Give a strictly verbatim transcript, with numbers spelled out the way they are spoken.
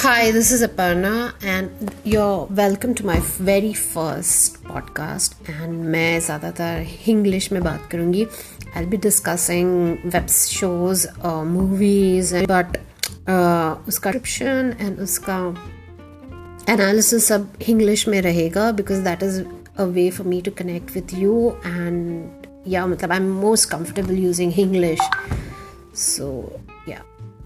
Hi, this is Aparna and you're welcome to my very first podcast and मैं ज़्यादातर English में बात करूँगी. I'll be discussing web shows, uh, movies, but uh, उसका description and उसका analysis सब English में रहेगा because that is a way for me to connect with you and yeah मतलब I'm most comfortable using English. So yeah.